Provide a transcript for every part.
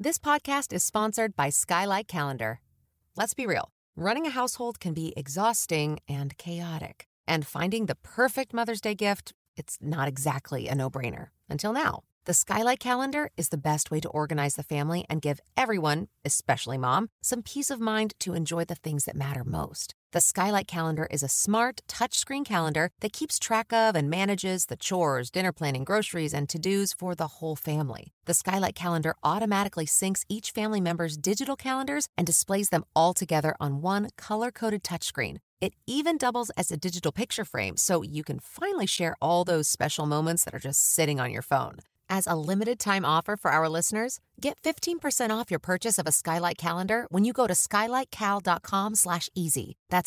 This podcast is sponsored by Skylight Calendar. Let's be real. Running a household can be exhausting and chaotic. And finding the perfect Mother's Day gift, it's not exactly a no-brainer. Until now. The Skylight Calendar is the best way to organize the family and give everyone, especially mom, some peace of mind to enjoy the things that matter most. The Skylight Calendar is a smart, touchscreen calendar that keeps track of and manages the chores, dinner planning, groceries, and to-dos for the whole family. The Skylight Calendar automatically syncs each family member's digital calendars and displays them all together on one color-coded touchscreen. It even doubles as a digital picture frame, so you can finally share all those special moments that are just sitting on your phone. As a limited-time offer for our listeners, get 15% off your purchase of a Skylight Calendar when you go to skylightcal.com/easy. That's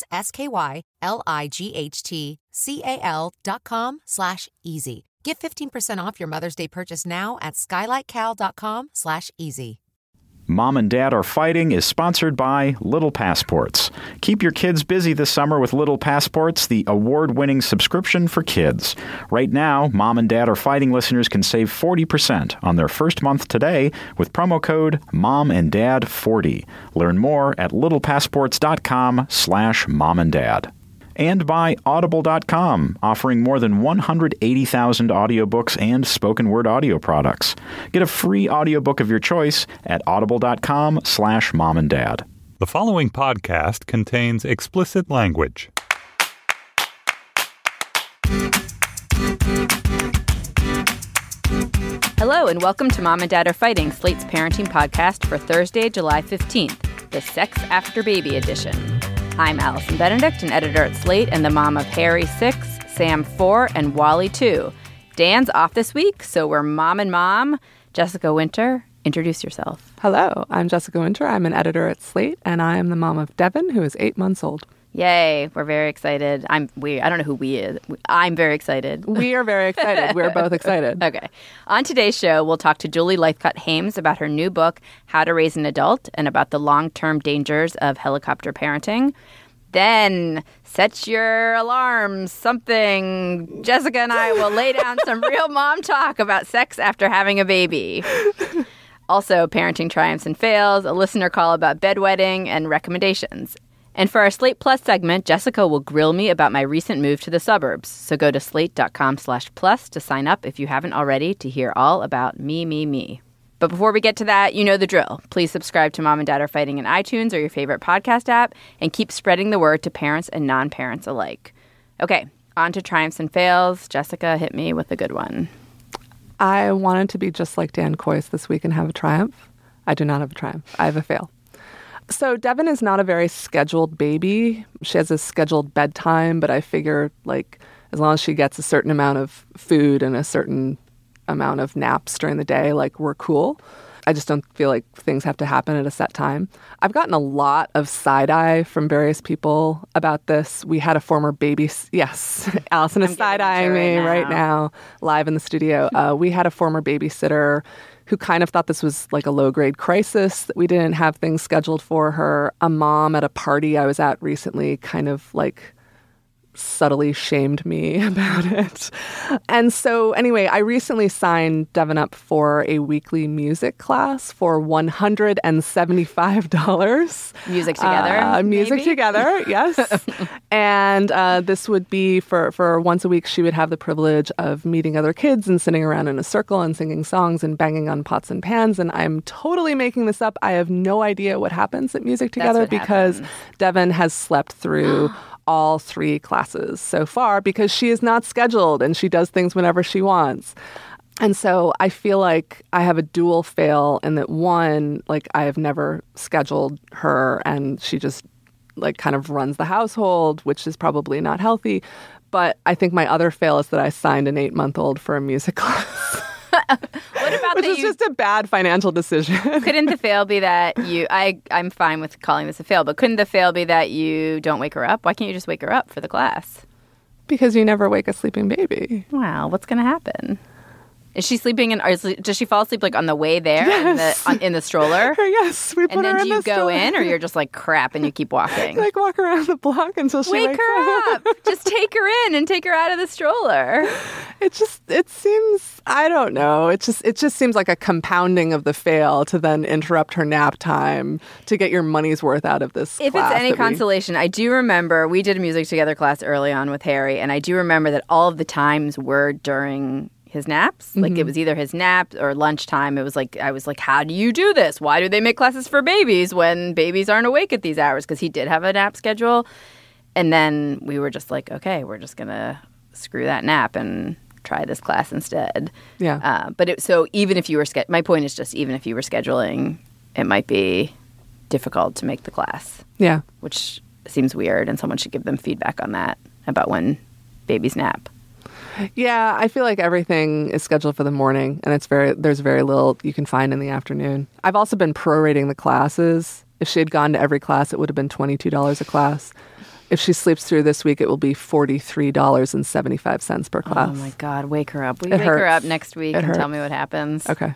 SKYLIGHTCAL.com/easy. Get 15% off your Mother's Day purchase now at skylightcal.com/easy. Mom and Dad Are Fighting is sponsored by Little Passports. Keep your kids busy this summer with Little Passports, the award-winning subscription for kids. Right now, Mom and Dad Are Fighting listeners can save 40% on their first month today with promo code MOMANDDAD40. Learn more at littlepassports.com/momanddad. And by Audible.com, offering more than 180,000 audiobooks and spoken word audio products. Get a free audiobook of your choice at audible.com/momanddad. The following podcast contains explicit language. Hello and welcome to Mom and Dad Are Fighting, Slate's parenting podcast for Thursday, July 15th, the Sex After Baby edition. I'm Allison Benedict, an editor at Slate and the mom of Harry 6, Sam 4, and Wally 2. Dan's off this week, so we're mom and mom. Jessica Winter, introduce yourself. Hello, I'm Jessica Winter. I'm an editor at Slate, and I am the mom of Devin, who is 8 months old. Yay, we're very excited. I don't know who we is. I'm very excited. We are very excited. We're both excited. Okay. On today's show, we'll talk to Julie Lythcott-Haims about her new book, How to Raise an Adult, and about the long-term dangers of helicopter parenting. Then, set your alarms, something. Jessica and I will lay down some real mom talk about sex after having a baby. Also, parenting triumphs and fails, a listener call about bedwetting, and recommendations. And for our Slate Plus segment, Jessica will grill me about my recent move to the suburbs. So go to slate.com/plus to sign up if you haven't already to hear all about me. But before we get to that, you know the drill. Please subscribe to Mom and Dad Are Fighting in iTunes or your favorite podcast app and keep spreading the word to parents and non-parents alike. Okay, on to triumphs and fails. Jessica, hit me with a good one. I wanted to be just like Dan Kois this week and have a triumph. I do not have a triumph. I have a fail. So Devin is not a very scheduled baby. She has a scheduled bedtime, but I figure as long as she gets a certain amount of food and a certain amount of naps during the day, we're cool. I just don't feel like things have to happen at a set time. I've gotten a lot of side-eye from various people about this. We had a former baby... Yes, Allison is side-eyeing me right now, live in the studio. We had a former babysitter who kind of thought this was like a low-grade crisis, that we didn't have things scheduled for her. A mom at a party I was at recently kind of subtly shamed me about it. And so anyway, I recently signed Devin up for a weekly music class for $175. Music together? Music together, yes. And this would be for once a week, she would have the privilege of meeting other kids and sitting around in a circle and singing songs and banging on pots and pans. And I'm totally making this up. I have no idea what happens at Music Together because Devin has slept through all 3 classes so far because she is not scheduled and she does things whenever she wants. And so I feel like I have a dual fail in that one, I have never scheduled her and she just kind of runs the household, which is probably not healthy. But I think my other fail is that I signed an 8-month-old for a music class. What about which is just a bad financial decision. Couldn't the fail be that I'm fine with calling this a fail, but couldn't the fail be that you don't wake her up? Why can't you just wake her up for the class? Because you never wake a sleeping baby. Wow, what's going to happen? Is she sleeping does she fall asleep like on the way there in the stroller? Yes, we put her in the stroller. And then do you go in, or you're just like, crap, and you keep walking? Like walk around the block until she wakes her up. Just take her in and take her out of the stroller. It seems, I don't know. It just seems like a compounding of the fail to then interrupt her nap time to get your money's worth out of this If class. It's any consolation, I do remember we did a music together class early on with Harry, and I do remember that all of the times were during his naps. Like it was either his nap or lunchtime. It was like, I was like, how do you do this? Why do they make classes for babies when babies aren't awake at these hours? Because he did have a nap schedule. And then we were just like, okay, we're just going to screw that nap and try this class instead. Yeah. So even if you were, my point is just even if you were scheduling, it might be difficult to make the class. Yeah. Which seems weird, and someone should give them feedback on that about when babies nap. Yeah, I feel like everything is scheduled for the morning, and there's very little you can find in the afternoon. I've also been prorating the classes. If she had gone to every class, it would have been $22 a class. If she sleeps through this week, it will be $43.75 per class. Oh my God, wake her up. Will you wake her up next week and tell me what happens? Okay.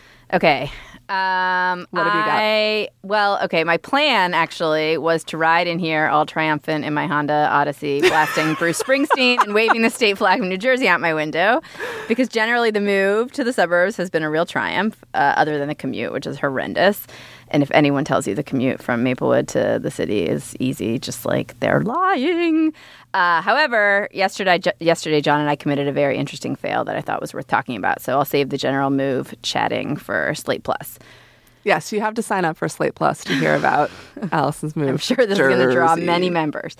What have you got? Well, okay, my plan actually was to ride in here all triumphant in my Honda Odyssey, blasting Bruce Springsteen and waving the state flag of New Jersey out my window, because generally the move to the suburbs has been a real triumph, other than the commute, which is horrendous. And if anyone tells you the commute from Maplewood to the city is easy, just like they're lying. However, yesterday, John and I committed a very interesting fail that I thought was worth talking about. So I'll save the general move chatting for Slate Plus. Yes, you have to sign up for Slate Plus to hear about Allison's move. I'm sure this is going to draw many members.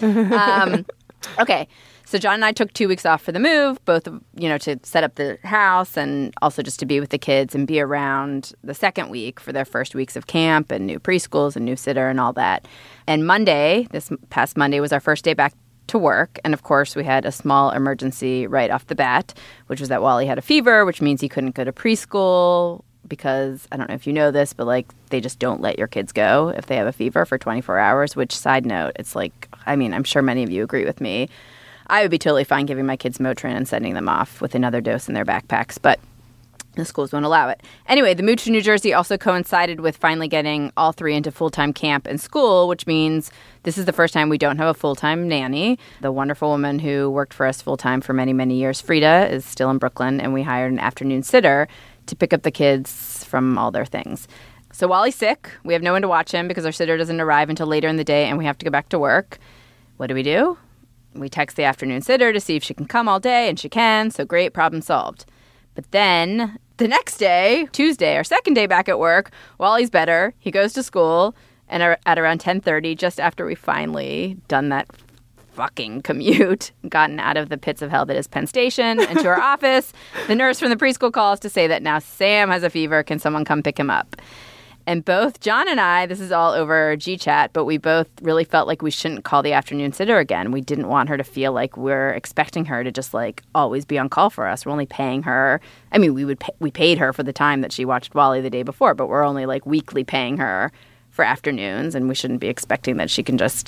Okay. So John and I took 2 weeks off for the move, both, to set up the house and also just to be with the kids and be around the second week for their first weeks of camp and new preschools and new sitter and all that. And Monday, this past Monday, was our first day back to work. And of course, we had a small emergency right off the bat, which was that Wally had a fever, which means he couldn't go to preschool because, I don't know if you know this, but they just don't let your kids go if they have a fever for 24 hours, which, side note, it's I'm sure many of you agree with me. I would be totally fine giving my kids Motrin and sending them off with another dose in their backpacks, but the schools won't allow it. Anyway, the move to New Jersey also coincided with finally getting all 3 into full-time camp and school, which means this is the first time we don't have a full-time nanny. The wonderful woman who worked for us full-time for many, many years, Frida, is still in Brooklyn, and we hired an afternoon sitter to pick up the kids from all their things. So Wally's sick. We have no one to watch him because our sitter doesn't arrive until later in the day, and we have to go back to work. What do? We text the afternoon sitter to see if she can come all day, and she can, so great, problem solved. But then the next day, Tuesday, our second day back at work, Wally's better. He goes to school, and at around 10:30, just after we finally done that fucking commute, gotten out of the pits of hell that is Penn Station, and to our office, the nurse from the preschool calls to say that now Sam has a fever. Can someone come pick him up? And both John and I, this is all over GChat, but we both really felt like we shouldn't call the afternoon sitter again. We didn't want her to feel like we're expecting her to just always be on call for us. We're only paying her. I mean, we paid her for the time that she watched Wally the day before, but we're only weekly paying her for afternoons, and we shouldn't be expecting that she can just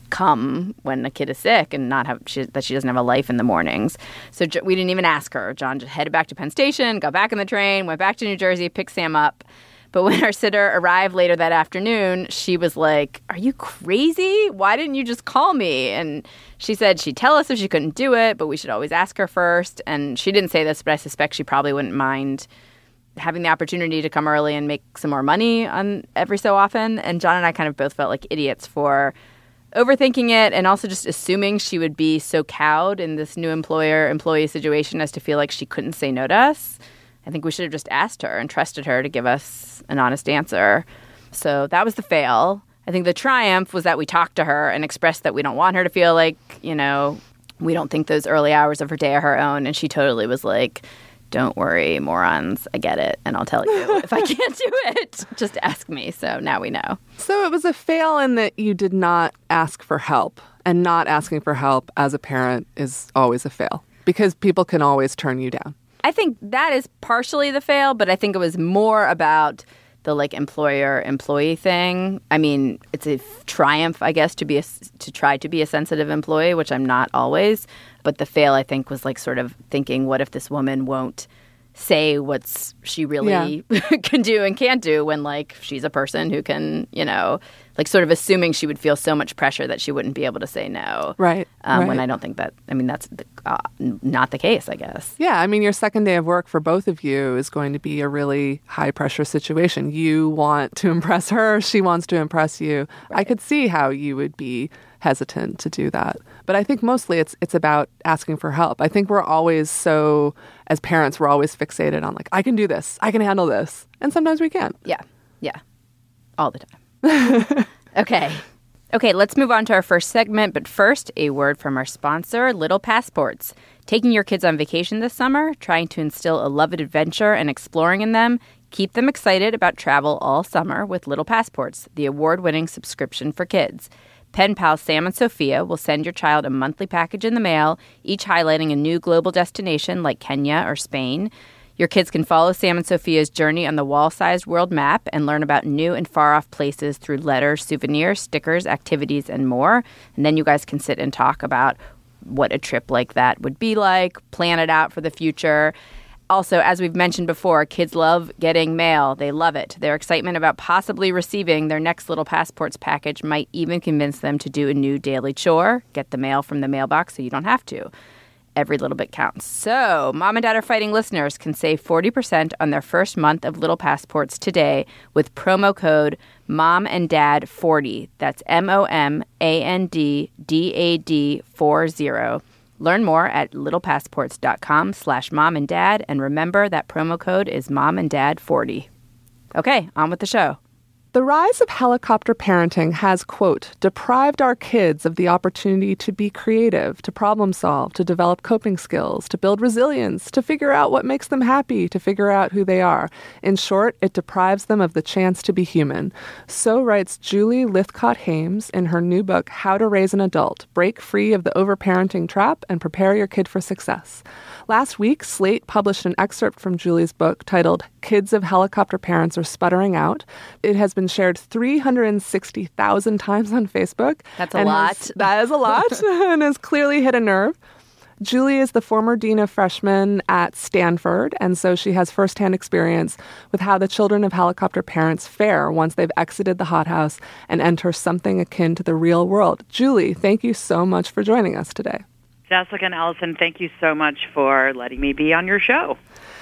come when a kid is sick and not have that she doesn't have a life in the mornings. So we didn't even ask her. John just headed back to Penn Station, got back on the train, went back to New Jersey, picked Sam up. But when our sitter arrived later that afternoon, she was like, "Are you crazy? Why didn't you just call me?" And she said she'd tell us if she couldn't do it, but we should always ask her first. And she didn't say this, but I suspect she probably wouldn't mind having the opportunity to come early and make some more money on every so often. And John and I kind of both felt like idiots for overthinking it and also just assuming she would be so cowed in this new employer-employee situation as to feel like she couldn't say no to us. I think we should have just asked her and trusted her to give us an honest answer. So that was the fail. I think the triumph was that we talked to her and expressed that we don't want her to feel like, we don't think those early hours of her day are her own. And she totally was like, "Don't worry, morons. I get it. And I'll tell you if I can't do it. Just ask me." So now we know. So it was a fail in that you did not ask for help. And not asking for help as a parent is always a fail because people can always turn you down. I think that is partially the fail, but I think it was more about the employer-employee thing. I mean, it's a triumph, I guess, to try to be a sensitive employee, which I'm not always. But the fail, I think, was sort of thinking, what if this woman won't say what's she really can do and can't do when, like, she's a person who can, like, sort of assuming she would feel so much pressure that she wouldn't be able to say no. Right. When I don't think that, that's not the case, I guess. Yeah, your second day of work for both of you is going to be a really high-pressure situation. You want to impress her. She wants to impress you. Right. I could see how you would be hesitant to do that. But I think mostly it's about asking for help. I think we're always as parents, we're always fixated on, like, I can do this. I can handle this. And sometimes we can't. Yeah. All the time. Okay, let's move on to our first segment. But first, a word from our sponsor, Little Passports. Taking your kids on vacation this summer, trying to instill a love of adventure and exploring in them. Keep them excited about travel all summer with Little Passports, the award-winning subscription for kids. Pen pals Sam and Sophia will send your child a monthly package in the mail, each highlighting a new global destination like Kenya or Spain. Your kids can follow Sam and Sophia's journey on the wall-sized world map and learn about new and far-off places through letters, souvenirs, stickers, activities, and more. And then you guys can sit and talk about what a trip like that would be like, plan it out for the future. Also, as we've mentioned before, kids love getting mail. They love it. Their excitement about possibly receiving their next Little Passports package might even convince them to do a new daily chore, get the mail from the mailbox so you don't have to. Every little bit counts. So, Mom and Dad Are Fighting listeners can save 40% on their first month of Little Passports today with promo code MOMANDDAD40. That's MOMANDDAD40. Learn more at littlepassports.com/momanddad, and remember that promo code is momanddad40. Okay, on with the show. The rise of helicopter parenting has, quote, deprived our kids of the opportunity to be creative, to problem solve, to develop coping skills, to build resilience, to figure out what makes them happy, to figure out who they are. In short, it deprives them of the chance to be human. So writes Julie Lythcott-Haims in her new book, How to Raise an Adult, Break Free of the Overparenting Trap and Prepare Your Kid for Success. Last week, Slate published an excerpt from Julie's book titled Kids of Helicopter Parents Are Sputtering Out. It has been shared 360,000 times on Facebook. That's a lot. That is a lot and has clearly hit a nerve. Julie is the former dean of freshmen at Stanford, and so she has firsthand experience with how the children of helicopter parents fare once they've exited the hothouse and enter something akin to the real world. Julie, thank you so much for joining us today. Jessica and Allison, thank you so much for letting me be on your show.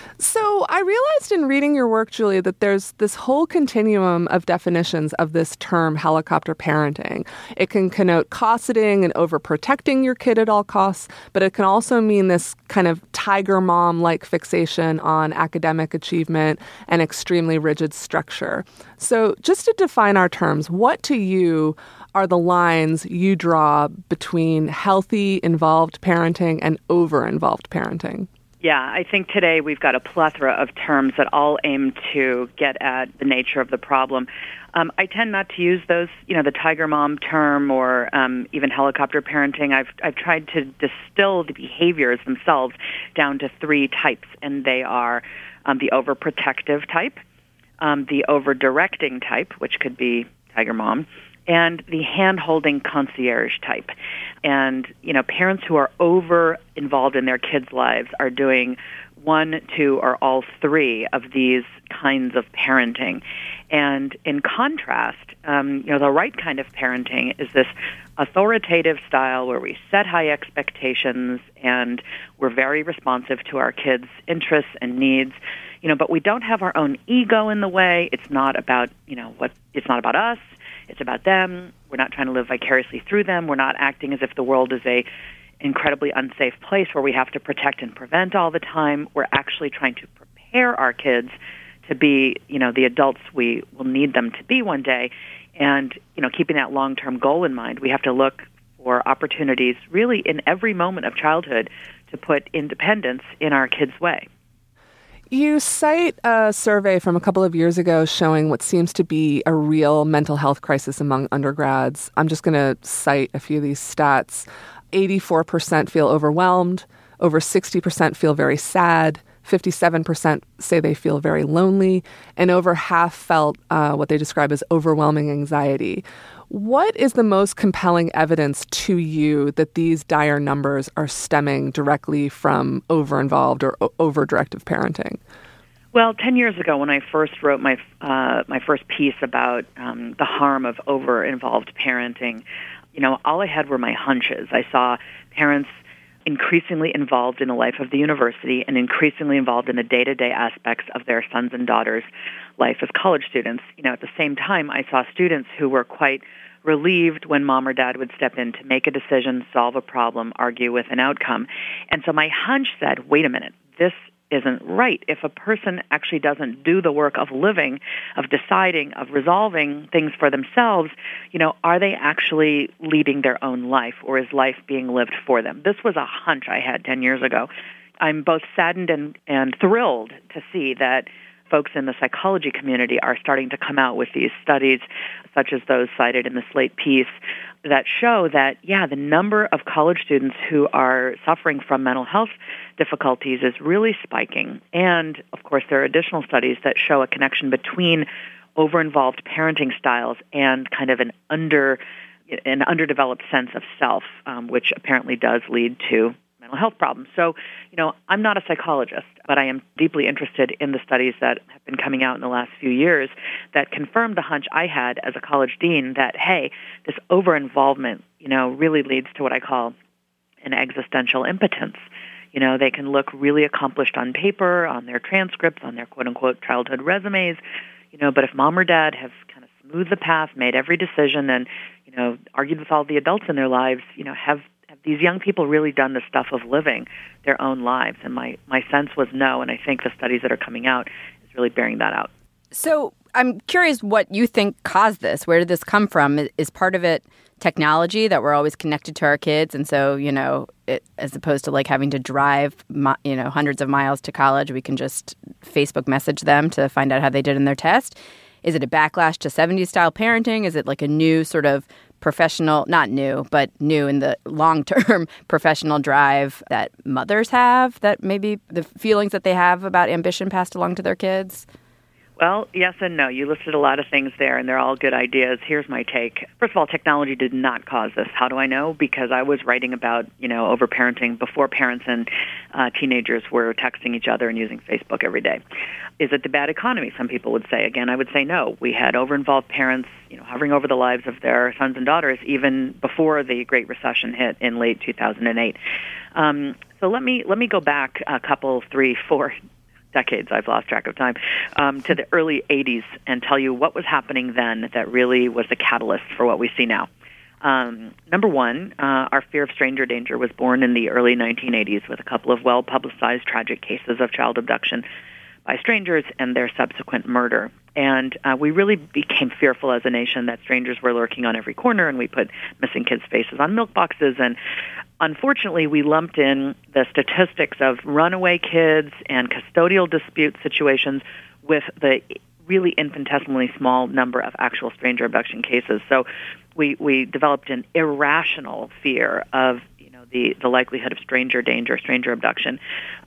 So I realized in reading your work, Julie, that there's this whole continuum of definitions of this term helicopter parenting. It can connote cosseting and overprotecting your kid at all costs, but it can also mean this kind of tiger mom-like fixation on academic achievement and extremely rigid structure. So just to define our terms, what to you are the lines you draw between healthy, involved parenting and over-involved parenting? Yeah, I think today we've got a plethora of terms that all aim to get at the nature of the problem. I tend not to use those, the tiger mom term or even helicopter parenting. I've tried to distill the behaviors themselves down to three types, and they are the overprotective type, the over-directing type, which could be tiger mom, and the hand-holding concierge type. And, parents who are over-involved in their kids' lives are doing one, two, or all three of these kinds of parenting. And in contrast, the right kind of parenting is this authoritative style where we set high expectations and we're very responsive to our kids' interests and needs. But we don't have our own ego in the way. It's not about, it's not about us. It's about them. We're not trying to live vicariously through them. We're not acting as if the world is a incredibly unsafe place where we have to protect and prevent all the time. We're actually trying to prepare our kids to be, the adults we will need them to be one day. And, keeping that long-term goal in mind, we have to look for opportunities really in every moment of childhood to put independence in our kids' way. You cite a survey from a couple of years ago showing what seems to be a real mental health crisis among undergrads. I'm just going to cite a few of these stats. 84% feel overwhelmed. Over 60% feel very sad. 57% say they feel very lonely, and over half felt what they describe as overwhelming anxiety. What is the most compelling evidence to you that these dire numbers are stemming directly from over-involved or over-directive parenting? Well, 10 years ago, when I first wrote my first piece about the harm of over-involved parenting, all I had were my hunches. I saw parents increasingly involved in the life of the university and increasingly involved in the day-to-day aspects of their sons and daughters' life as college students. At the same time, I saw students who were quite relieved when mom or dad would step in to make a decision, solve a problem, argue with an outcome. And so my hunch said, wait a minute, this isn't right. If a person actually doesn't do the work of living, of deciding, of resolving things for themselves, are they actually leading their own life, or is life being lived for them? This was a hunch I had 10 years ago. I'm both saddened and thrilled to see that folks in the psychology community are starting to come out with these studies, such as those cited in the Slate piece, that show that, the number of college students who are suffering from mental health difficulties is really spiking. And, of course, there are additional studies that show a connection between over-involved parenting styles and kind of an underdeveloped sense of self, which apparently does lead to mental health problems. So, I'm not a psychologist, but I am deeply interested in the studies that have been coming out in the last few years that confirm the hunch I had as a college dean that, hey, this over-involvement, really leads to what I call an existential impotence. They can look really accomplished on paper, on their transcripts, on their quote-unquote childhood resumes, but if mom or dad have kind of smoothed the path, made every decision, and, argued with all the adults in their lives, have these young people really done the stuff of living their own lives? And my sense was no, and I think the studies that are coming out is really bearing that out. So I'm curious what you think caused this. Where did this come from? Is part of it technology, that we're always connected to our kids, and so, as opposed to like having to drive, hundreds of miles to college, we can just Facebook message them to find out how they did in their test? Is it a backlash to 70s-style parenting? Is it like a new sort of professional, not new, but new in the long-term professional drive that mothers have, that maybe the feelings that they have about ambition passed along to their kids? Well, yes and no. You listed a lot of things there, and they're all good ideas. Here's my take. First of all, technology did not cause this. How do I know? Because I was writing about, overparenting before parents and teenagers were texting each other and using Facebook every day. Is it the bad economy? Some people would say. Again, I would say no. We had over-involved parents, hovering over the lives of their sons and daughters even before the Great Recession hit in late 2008. So let me go back a couple, 3, 4 decades, I've lost track of time, to the early 80s and tell you what was happening then that really was the catalyst for what we see now. Number one, our fear of stranger danger was born in the early 1980s with a couple of well-publicized tragic cases of child abduction by strangers and their subsequent murder. And we really became fearful as a nation that strangers were lurking on every corner, and we put missing kids' faces on milk boxes. And unfortunately, we lumped in the statistics of runaway kids and custodial dispute situations with the really infinitesimally small number of actual stranger abduction cases. So we developed an irrational fear of the likelihood of stranger danger, stranger abduction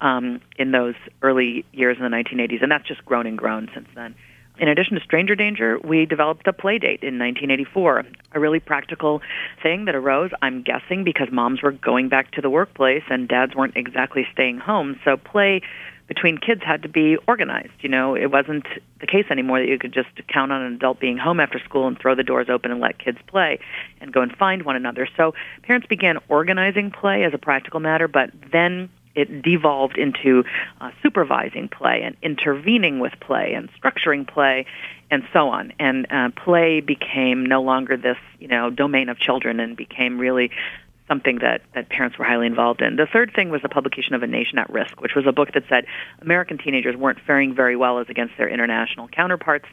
in those early years in the 1980s, and that's just grown and grown since then. In addition to stranger danger, we developed a play date in 1984, a really practical thing that arose, I'm guessing, because moms were going back to the workplace and dads weren't exactly staying home. So play between kids had to be organized. It wasn't the case anymore that you could just count on an adult being home after school and throw the doors open and let kids play and go and find one another. So parents began organizing play as a practical matter, but then it devolved into supervising play and intervening with play and structuring play and so on. And play became no longer this, domain of children and became really something that parents were highly involved in. The third thing was the publication of A Nation at Risk, which was a book that said American teenagers weren't faring very well as against their international counterparts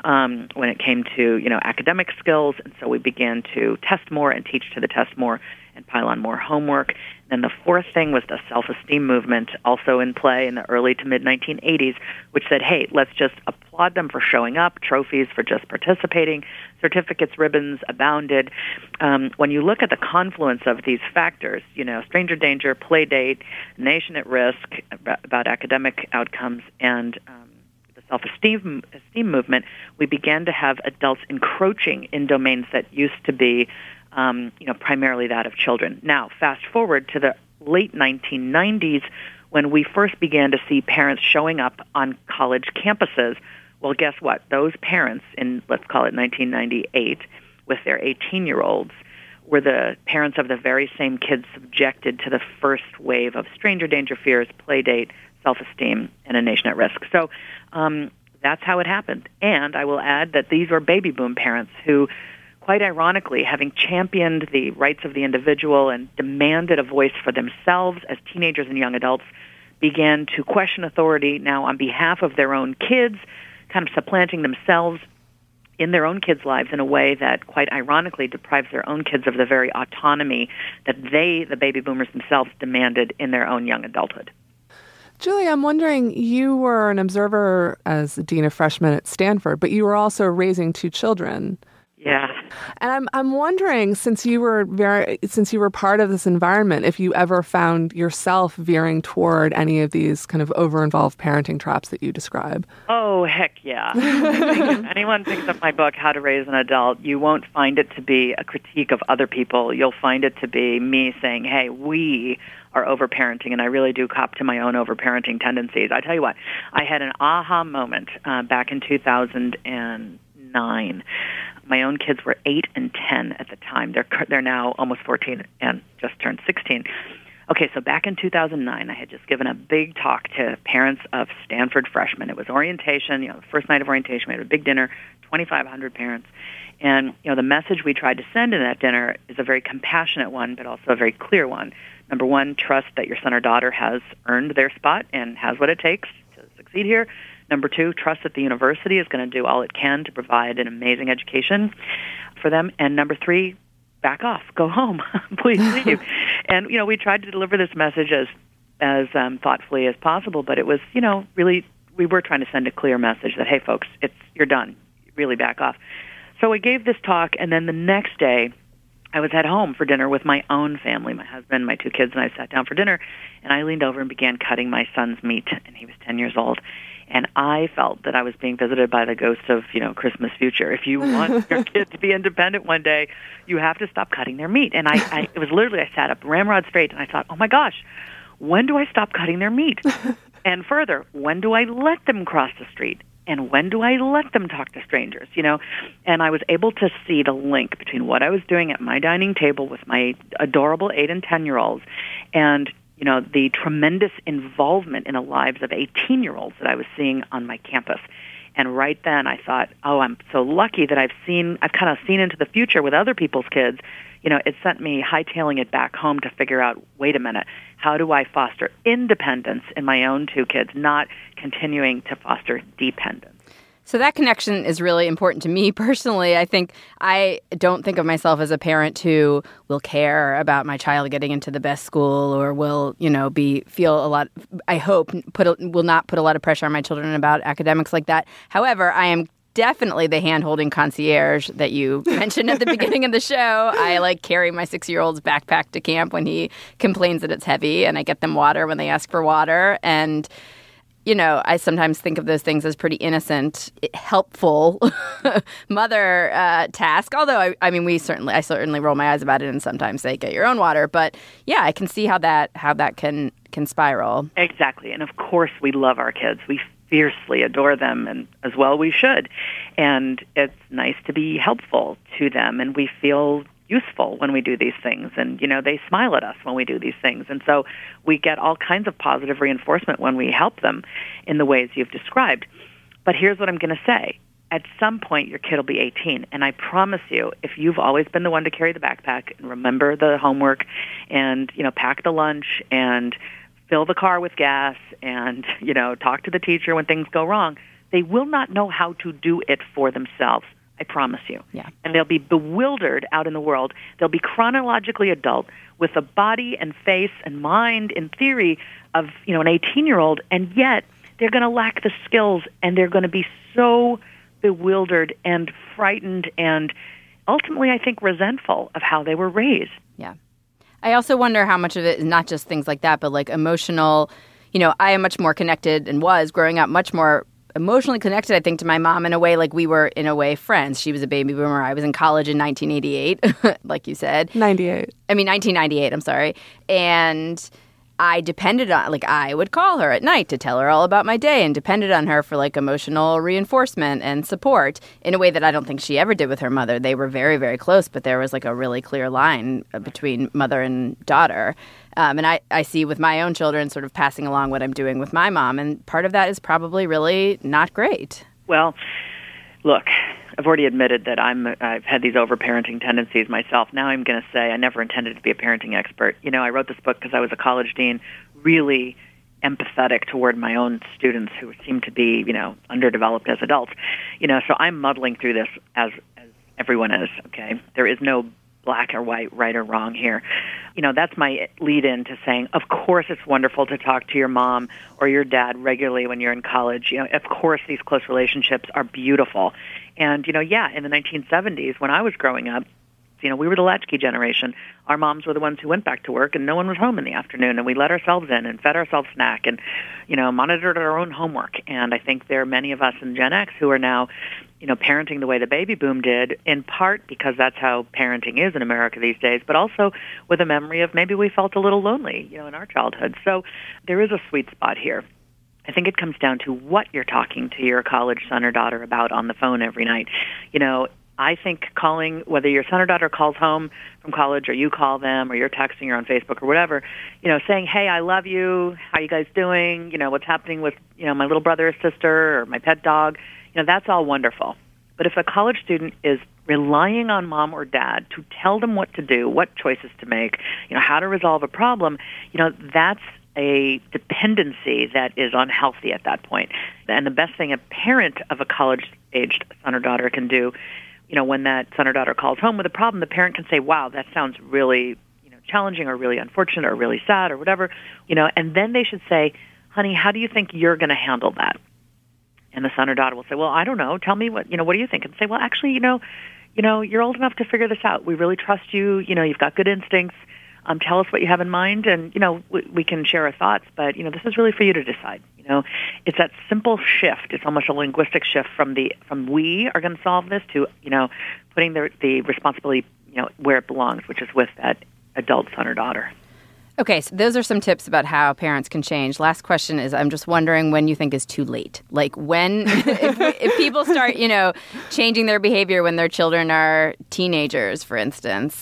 when it came to, academic skills. And so we began to test more and teach to the test more and pile on more homework. Then the fourth thing was the self-esteem movement, also in play in the early to mid-1980s, which said, hey, let's just applaud them for showing up, trophies for just participating, certificates, ribbons abounded. When you look at the confluence of these factors, stranger danger, play date, nation at risk, about academic outcomes, and the self-esteem movement, we began to have adults encroaching in domains that used to be primarily that of children. Now, fast forward to the late 1990s when we first began to see parents showing up on college campuses. Well, guess what? Those parents in, let's call it 1998, with their 18-year-olds, were the parents of the very same kids subjected to the first wave of stranger danger fears, play date, self-esteem, and a nation at risk. So that's how it happened. And I will add that these were baby boom parents who, quite ironically, having championed the rights of the individual and demanded a voice for themselves as teenagers and young adults, began to question authority now on behalf of their own kids, kind of supplanting themselves in their own kids' lives in a way that, quite ironically, deprives their own kids of the very autonomy that they, the baby boomers themselves, demanded in their own young adulthood. Julie, I'm wondering, you were an observer as Dean of Freshmen at Stanford, but you were also raising two children. Yeah. And I'm wondering, since you were part of this environment, if you ever found yourself veering toward any of these kind of over-involved parenting traps that you describe. Oh, heck yeah. If anyone picks up my book, How to Raise an Adult, you won't find it to be a critique of other people. You'll find it to be me saying, hey, we are overparenting, and I really do cop to my own overparenting tendencies. I tell you what, I had an aha moment back in 2009. My own kids were 8 and 10 at the time. They're now almost 14 and just turned 16. Okay, so back in 2009, I had just given a big talk to parents of Stanford freshmen. It was orientation, the first night of orientation. We had a big dinner, 2,500 parents. And, the message we tried to send in that dinner is a very compassionate one, but also a very clear one. Number one, trust that your son or daughter has earned their spot and has what it takes to succeed here. Number two, trust that the university is going to do all it can to provide an amazing education for them. And number three, back off, go home, please leave. And, we tried to deliver this message as thoughtfully as possible, but it was, really, we were trying to send a clear message that, hey, folks, you're done, really back off. So I gave this talk, and then the next day, I was at home for dinner with my own family, my husband, my two kids, and I sat down for dinner, and I leaned over and began cutting my son's meat, and he was 10 years old. And I felt that I was being visited by the ghost of, Christmas future. If you want your kid to be independent one day, you have to stop cutting their meat. And it was literally, I sat up ramrod straight, and I thought, oh my gosh, when do I stop cutting their meat? And further, when do I let them cross the street? And when do I let them talk to strangers, And I was able to see the link between what I was doing at my dining table with my adorable 8 and 10-year-olds and, the tremendous involvement in the lives of 18-year-olds that I was seeing on my campus. And right then I thought, oh, I'm so lucky that I've kind of seen into the future with other people's kids. It sent me hightailing it back home to figure out, wait a minute, how do I foster independence in my own two kids, not continuing to foster dependence? So that connection is really important to me personally. I don't think of myself as a parent who will care about my child getting into the best school or will, will not put a lot of pressure on my children about academics like that. However, I am definitely the hand-holding concierge that you mentioned at the beginning of the show. I carry my 6-year-old's backpack to camp when he complains that it's heavy, and I get them water when they ask for water. And I sometimes think of those things as pretty innocent, helpful mother task. Although I certainly roll my eyes about it and sometimes say, "Get your own water." But yeah, I can see how that can spiral. Exactly, and of course we love our kids. We fiercely adore them, and as well we should. And it's nice to be helpful to them, and we feel useful when we do these things, and they smile at us when we do these things, and so we get all kinds of positive reinforcement when we help them in the ways you've described. But here's what I'm going to say. At some point your kid will be 18, and I promise you, if you've always been the one to carry the backpack and remember the homework and pack the lunch and fill the car with gas and talk to the teacher when things go wrong, they will not know how to do it for themselves. I promise you. Yeah. And they'll be bewildered out in the world. They'll be chronologically adult with a body and face and mind, in theory, of an 18-year-old, and yet they're going to lack the skills, and they're going to be so bewildered and frightened and ultimately, I think, resentful of how they were raised. Yeah. I also wonder how much of it is not just things like that, but like emotional. I am much more connected and was growing up much more emotionally connected, I think, to my mom in a way like we were, in a way, friends. She was a baby boomer. I was in college in 1988, like you said. 1998, I'm sorry. And I depended on, I would call her at night to tell her all about my day and depended on her for, emotional reinforcement and support in a way that I don't think she ever did with her mother. They were very, very close, but there was, a really clear line between mother and daughter. And I see with my own children sort of passing along what I'm doing with my mom, and part of that is probably really not great. Well, look, I've already admitted that I've had these overparenting tendencies myself. Now I'm going to say I never intended to be a parenting expert. I wrote this book because I was a college dean, really empathetic toward my own students who seemed to be, underdeveloped as adults. So I'm muddling through this as everyone is, okay? There is no black or white, right or wrong here. That's my lead in to saying, of course it's wonderful to talk to your mom or your dad regularly when you're in college. Of course these close relationships are beautiful. And, in the 1970s when I was growing up, we were the latchkey generation. Our moms were the ones who went back to work and no one was home in the afternoon, and we let ourselves in and fed ourselves snack and, monitored our own homework. And I think there are many of us in Gen X who are now, parenting the way the baby boom did, in part because that's how parenting is in America these days, but also with a memory of maybe we felt a little lonely, in our childhood. So there is a sweet spot here. I think it comes down to what you're talking to your college son or daughter about on the phone every night. I think calling, whether your son or daughter calls home from college or you call them or you're texting or on Facebook or whatever, saying, hey, I love you, how you guys doing, what's happening with, my little brother or sister or my pet dog, that's all wonderful. But if a college student is relying on mom or dad to tell them what to do, what choices to make, how to resolve a problem, that's a dependency that is unhealthy at that point. And the best thing a parent of a college-aged son or daughter can do, when that son or daughter calls home with a problem, the parent can say, wow, that sounds really, challenging or really unfortunate or really sad or whatever, and then they should say, honey, how do you think you're going to handle that? And the son or daughter will say, well, I don't know. Tell me what do you think? And say, well, actually, you're old enough to figure this out. We really trust you. You've got good instincts. Tell us what you have in mind, and, we can share our thoughts, but, this is really for you to decide. It's that simple shift. It's almost a linguistic shift from we are going to solve this to, putting the responsibility, where it belongs, which is with that adult son or daughter. Okay, so those are some tips about how parents can change. Last question is, I'm just wondering when you think is too late. When, if people start, changing their behavior when their children are teenagers, for instance,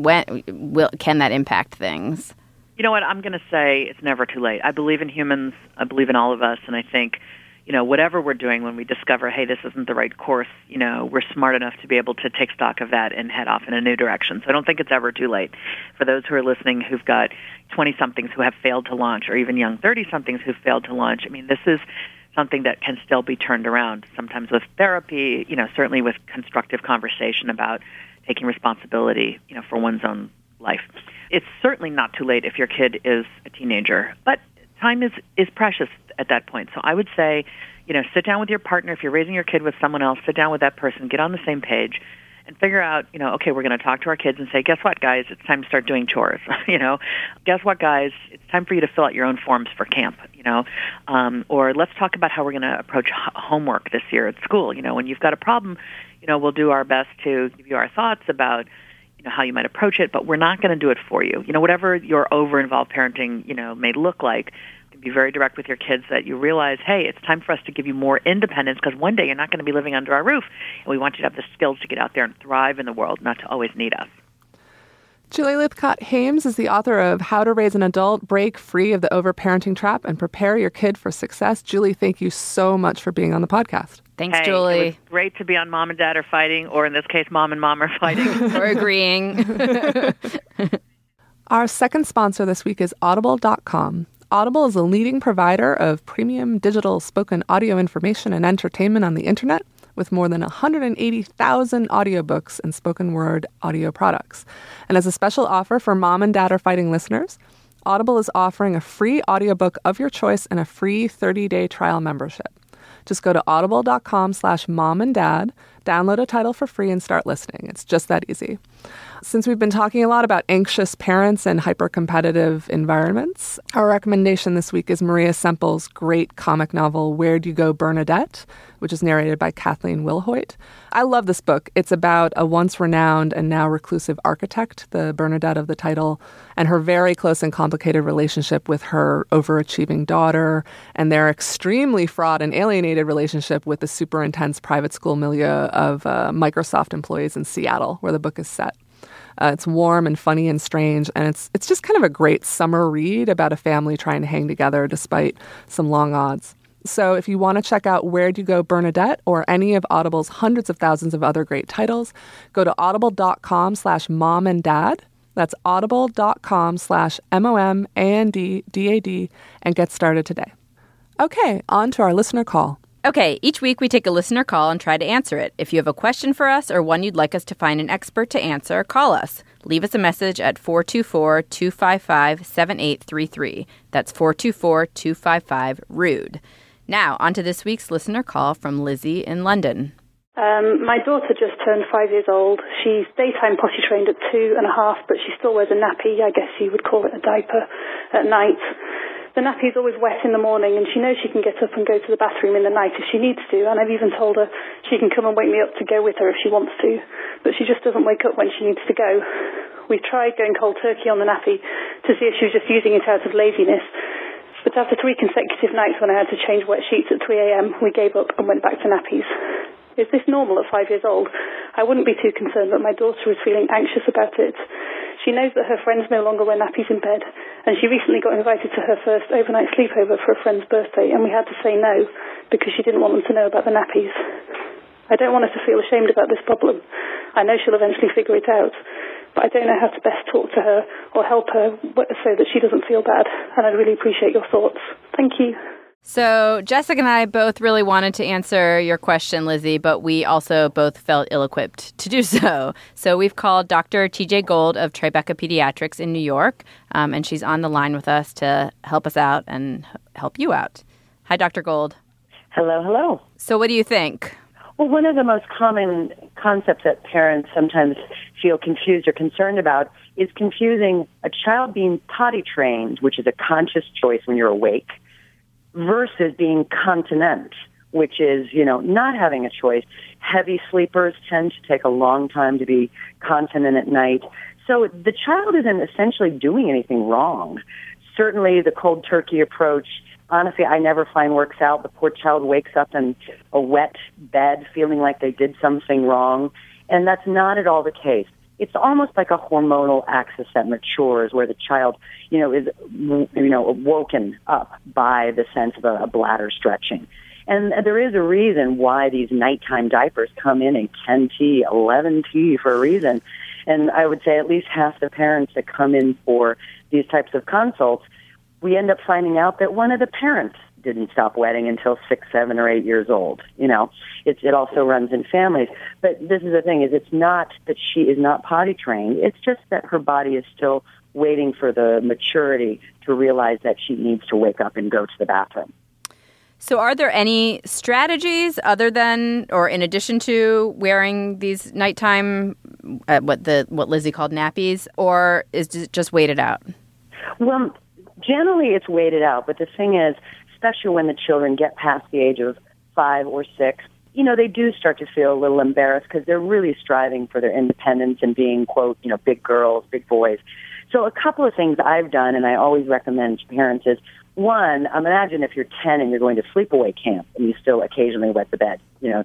can that impact things? You know what? I'm going to say it's never too late. I believe in humans. I believe in all of us, and I think, whatever we're doing when we discover, hey, this isn't the right course, we're smart enough to be able to take stock of that and head off in a new direction. So I don't think it's ever too late. For those who are listening who've got 20-somethings who have failed to launch, or even young 30-somethings who've failed to launch, this is something that can still be turned around, sometimes with therapy, certainly with constructive conversation about taking responsibility, for one's own life. It's certainly not too late if your kid is a teenager, but time is precious at that point. So I would say, sit down with your partner. If you're raising your kid with someone else, sit down with that person, get on the same page, and figure out, okay, we're going to talk to our kids and say, guess what, guys, it's time to start doing chores. Guess what, guys, it's time for you to fill out your own forms for camp, or let's talk about how we're going to approach homework this year at school. When you've got a problem, we'll do our best to give you our thoughts about how you might approach it, but we're not going to do it for you. Whatever your over-involved parenting, may look like, you can be very direct with your kids that you realize, hey, it's time for us to give you more independence because one day you're not going to be living under our roof, and we want you to have the skills to get out there and thrive in the world, not to always need us. Julie Lythcott-Haims is the author of How to Raise an Adult, Break Free of the Overparenting Trap, and Prepare Your Kid for Success. Julie, thank you so much for being on the podcast. Thanks, Julie. It was great to be on Mom and Dad Are Fighting, or in this case, Mom and Mom Are Fighting. Or agreeing. Our second sponsor this week is Audible.com. Audible is a leading provider of premium digital spoken audio information and entertainment on the internet. with more than 180,000 audiobooks and spoken word audio products. And as a special offer for Mom and Dad Are Fighting listeners, Audible is offering a free audiobook of your choice and a free 30-day trial membership. Just go to audible.com/momanddad, download a title for free, and start listening. It's just that easy. Since we've been talking a lot about anxious parents and hyper-competitive environments, our recommendation this week is Maria Semple's great comic novel, Where'd You Go, Bernadette?, which is narrated by Kathleen Wilhoit. I love this book. It's about a once renowned and now reclusive architect, the Bernadette of the title, and her very close and complicated relationship with her overachieving daughter, and their extremely fraught and alienated relationship with the super intense private school milieu of Microsoft employees in Seattle, where the book is set. It's warm and funny and strange, and it's just kind of a great summer read about a family trying to hang together despite some long odds. So if you want to check out Where'd You Go, Bernadette, or any of Audible's hundreds of thousands of other great titles, go to audible.com/momanddad. That's audible.com/momanddad and get started today. Okay, on to our listener call. Okay, each week we take a listener call and try to answer it. If you have a question for us or one you'd like us to find an expert to answer, call us. Leave us a message at 424-255-7833. That's 424-255-RUDE. Now, on to this week's listener call from Lizzie in London. My daughter just turned 5 years old. She's daytime potty trained at 2.5, but she still wears a nappy. I guess you would call it a diaper at night. The nappy is always wet in the morning, and she knows she can get up and go to the bathroom in the night if she needs to, and I've even told her she can come and wake me up to go with her if she wants to, but she just doesn't wake up when she needs to go. We tried going cold turkey on the nappy to see if she was just using it out of laziness, but after 3 consecutive nights when I had to change wet sheets at 3 a.m., we gave up and went back to nappies. Is this normal at 5 years old? I wouldn't be too concerned, but my daughter is feeling anxious about it. She knows that her friends no longer wear nappies in bed, and she recently got invited to her first overnight sleepover for a friend's birthday, and we had to say no because she didn't want them to know about the nappies. I don't want her to feel ashamed about this problem. I know she'll eventually figure it out, but I don't know how to best talk to her or help her so that she doesn't feel bad, and I'd really appreciate your thoughts. Thank you. So Jessica and I both really wanted to answer your question, Lizzie, but we also both felt ill-equipped to do so. So we've called Dr. TJ Gold of Tribeca Pediatrics in New York, and she's on the line with us to help us out and help you out. Hi, Dr. Gold. Hello, hello. So what do you think? Well, one of the most common concepts that parents sometimes feel confused or concerned about is confusing a child being potty trained, which is a conscious choice when you're awake, versus being continent, which is, not having a choice. Heavy sleepers tend to take a long time to be continent at night. So the child isn't essentially doing anything wrong. Certainly the cold turkey approach, honestly, I never find works out. The poor child wakes up in a wet bed feeling like they did something wrong, and that's not at all the case. It's almost like a hormonal axis that matures where the child, is, woken up by the sense of a bladder stretching. And there is a reason why these nighttime diapers come in 10T, 11T for a reason. And I would say at least half the parents that come in for these types of consults, we end up finding out that one of the parents didn't stop wetting until 6, 7, or 8 years old. It also runs in families. But this is the thing, is it's not that she is not potty trained. It's just that her body is still waiting for the maturity to realize that she needs to wake up and go to the bathroom. So are there any strategies other than, or in addition to wearing these nighttime, what Lizzie called nappies, or is it just waited out? Well, generally it's waited out, but the thing is, especially when the children get past the age of 5 or 6, they do start to feel a little embarrassed because they're really striving for their independence and being, quote, big girls, big boys. So a couple of things I've done, and I always recommend to parents, is, one, imagine if you're 10 and you're going to sleepaway camp and you still occasionally wet the bed,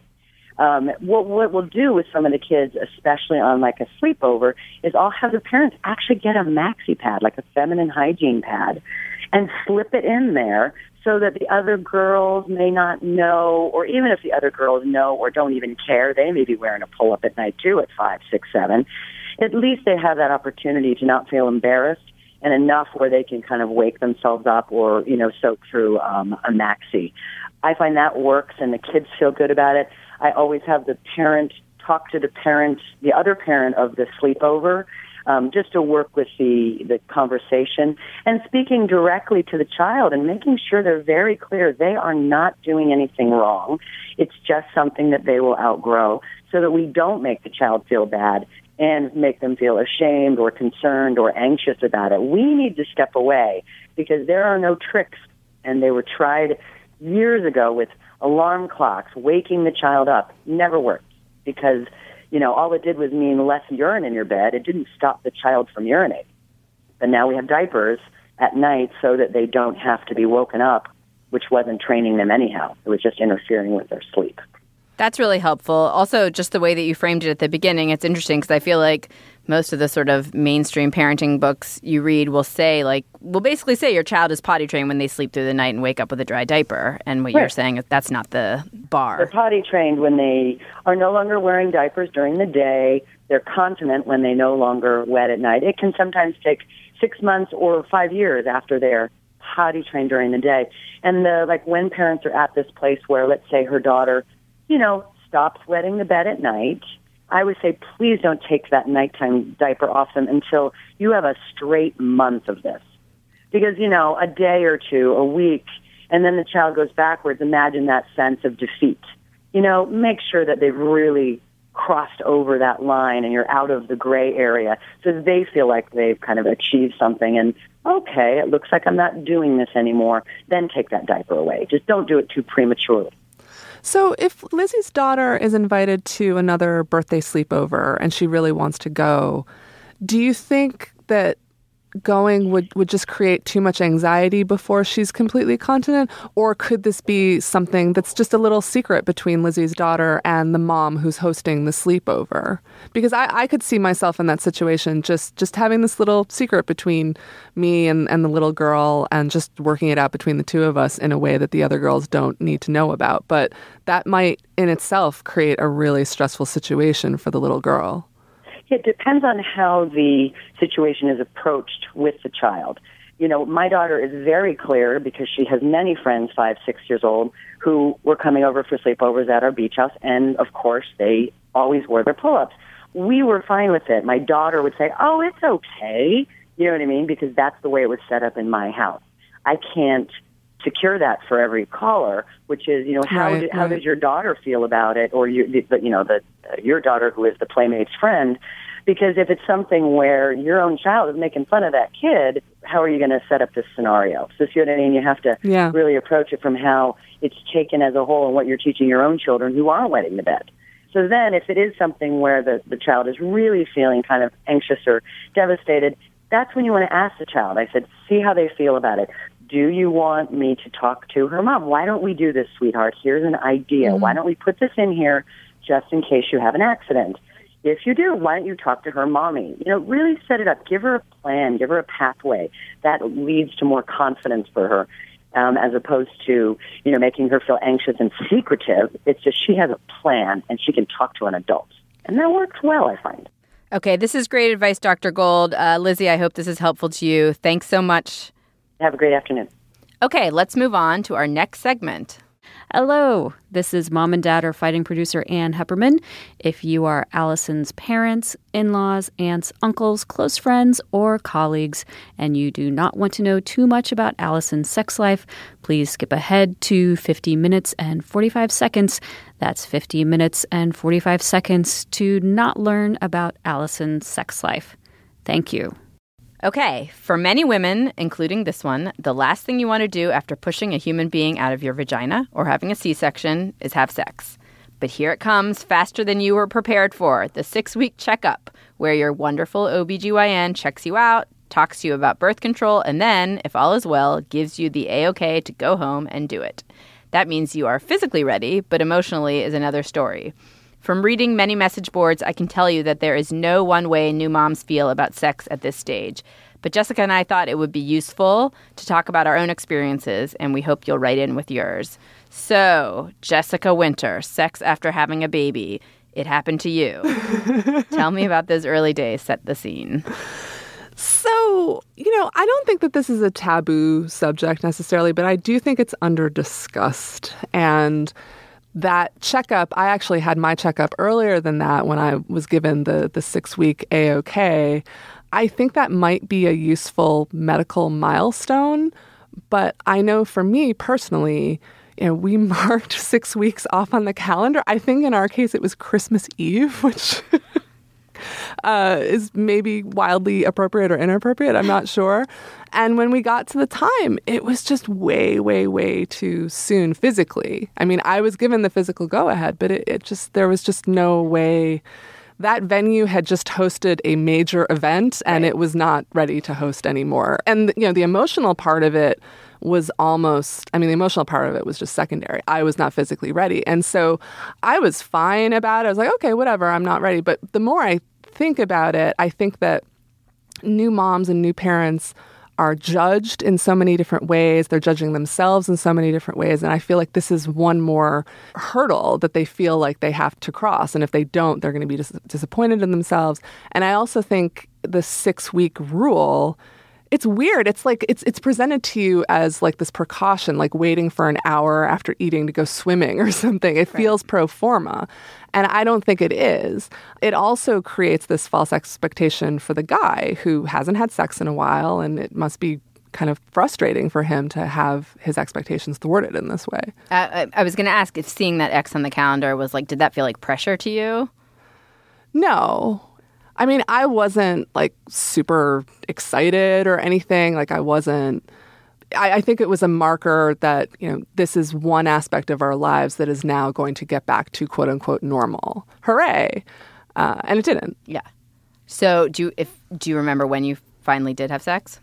What we'll do with some of the kids, especially on like a sleepover, is I'll have the parents actually get a maxi pad, like a feminine hygiene pad, and slip it in there so that the other girls may not know, or even if the other girls know or don't even care, they may be wearing a pull-up at night too at 5, 6, 7. At least they have that opportunity to not feel embarrassed, and enough where they can kind of wake themselves up or, soak through a maxi. I find that works, and the kids feel good about it. I always have the parent talk to the other parent of the sleepover, just to work with the conversation and speaking directly to the child and making sure they're very clear they are not doing anything wrong. It's just something that they will outgrow, so that we don't make the child feel bad and make them feel ashamed or concerned or anxious about it. We need to step away because there are no tricks, and they were tried years ago with alarm clocks, waking the child up. Never worked because all it did was mean less urine in your bed. It didn't stop the child from urinating. But now we have diapers at night so that they don't have to be woken up, which wasn't training them anyhow. It was just interfering with their sleep. That's really helpful. Also, just the way that you framed it at the beginning, it's interesting because I feel like most of the sort of mainstream parenting books you read will basically say your child is potty trained when they sleep through the night and wake up with a dry diaper. And what you're saying is that's not the bar. They're potty trained when they are no longer wearing diapers during the day. They're continent when they no longer wet at night. It can sometimes take 6 months or 5 years after they're potty trained during the day. And when parents are at this place where, let's say, her daughter stops wetting the bed at night, I would say, please don't take that nighttime diaper off them until you have a straight month of this. Because, a day or two, a week, and then the child goes backwards, imagine that sense of defeat. Make sure that they've really crossed over that line and you're out of the gray area so they feel like they've kind of achieved something and, okay, it looks like I'm not doing this anymore. Then take that diaper away. Just don't do it too prematurely. So if Lizzie's daughter is invited to another birthday sleepover and she really wants to go, do you think that going would just create too much anxiety before she's completely continent? Or could this be something that's just a little secret between Lizzie's daughter and the mom who's hosting the sleepover? Because I could see myself in that situation, just having this little secret between me and the little girl and just working it out between the two of us in a way that the other girls don't need to know about. But that might in itself create a really stressful situation for the little girl. It depends on how the situation is approached with the child. My daughter is very clear because she has many friends, 5, 6 years old, who were coming over for sleepovers at our beach house, and of course they always wore their pull-ups. We were fine with it. My daughter would say, oh, it's okay. You know what I mean? Because that's the way it was set up in my house. I can't secure that for every caller, which is, how does your daughter feel about it, or your daughter who is the playmate's friend? Because if it's something where your own child is making fun of that kid, how are you going to set up this scenario? So, see what I mean? You have to really approach it from how it's taken as a whole and what you're teaching your own children who are wetting the bed. So then if it is something where the child is really feeling kind of anxious or devastated, that's when you want to ask the child. I said, see how they feel about it. Do you want me to talk to her mom? Why don't we do this, sweetheart? Here's an idea. Mm-hmm. Why don't we put this in here just in case you have an accident? If you do, why don't you talk to her mommy? Really set it up. Give her a plan. Give her a pathway. That leads to more confidence for her, as opposed to, making her feel anxious and secretive. It's just she has a plan, and she can talk to an adult. And that works well, I find. Okay, this is great advice, Dr. Gold. Lizzie, I hope this is helpful to you. Thanks so much. Have a great afternoon. Okay, let's move on to our next segment. Hello, this is Mom and Dad Are Fighting producer Ann Hepperman. If you are Allison's parents, in-laws, aunts, uncles, close friends, or colleagues, and you do not want to know too much about Allison's sex life, please skip ahead to 50 minutes and 45 seconds. That's 50 minutes and 45 seconds to not learn about Allison's sex life. Thank you. Okay, for many women, including this one, the last thing you want to do after pushing a human being out of your vagina or having a C-section is have sex. But here it comes, faster than you were prepared for, the 6-week checkup, where your wonderful OBGYN checks you out, talks to you about birth control, and then, if all is well, gives you the A-OK to go home and do it. That means you are physically ready, but emotionally is another story. From reading many message boards, I can tell you that there is no one way new moms feel about sex at this stage. But Jessica and I thought it would be useful to talk about our own experiences, and we hope you'll write in with yours. So, Jessica Winter, sex after having a baby. It happened to you. Tell me about those early days. Set the scene. So, I don't think that this is a taboo subject necessarily, but I do think it's under-discussed. And that checkup, I actually had my checkup earlier than that when I was given the 6-week AOK. I think that might be a useful medical milestone, but I know for me personally, we marked 6 weeks off on the calendar. I think in our case it was Christmas Eve, which is maybe wildly appropriate or inappropriate. I'm not sure. And when we got to the time, it was just way, way, way too soon physically. I mean, I was given the physical go-ahead, but there was just no way. That venue had just hosted a major event, and it was not ready to host anymore. And, the emotional part of it was the emotional part of it was just secondary. I was not physically ready. And so I was fine about it. I was like, okay, whatever, I'm not ready. But the more I think about it, I think that new moms and new parents are judged in so many different ways. They're judging themselves in so many different ways. And I feel like this is one more hurdle that they feel like they have to cross. And if they don't, they're going to be disappointed in themselves. And I also think the 6-week rule, it's weird. It's like it's presented to you as like this precaution, like waiting for an hour after eating to go swimming or something. It feels pro forma. And I don't think it is. It also creates this false expectation for the guy who hasn't had sex in a while, and it must be kind of frustrating for him to have his expectations thwarted in this way. I was going to ask if seeing that X on the calendar was like, did that feel like pressure to you? No. I mean, I wasn't like super excited or anything. Like I think it was a marker that, this is one aspect of our lives that is now going to get back to quote unquote normal. Hooray. And it didn't. Yeah. So do you remember when you finally did have sex?